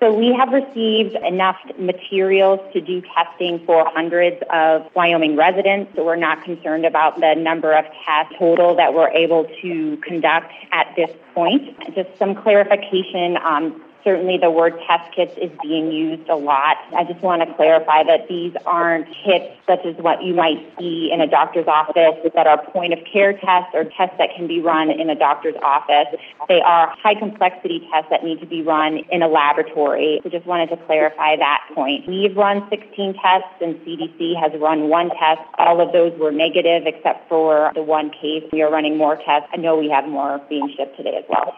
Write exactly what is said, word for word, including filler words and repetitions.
So we have received enough materials to do testing for hundreds of Wyoming residents. So we're not concerned about the number of tests total that we're able to conduct at this point. Just some clarification. Um, Certainly the word test kits is being used a lot. I just want to clarify that these aren't kits such as what you might see in a doctor's office that are point of care tests or tests that can be run in a doctor's office. They are high complexity tests that need to be run in a laboratory. So just wanted to clarify that point. We've run sixteen tests and C D C has run one test. All of those were negative except for the one case. We are running more tests. I know we have more being shipped today as well.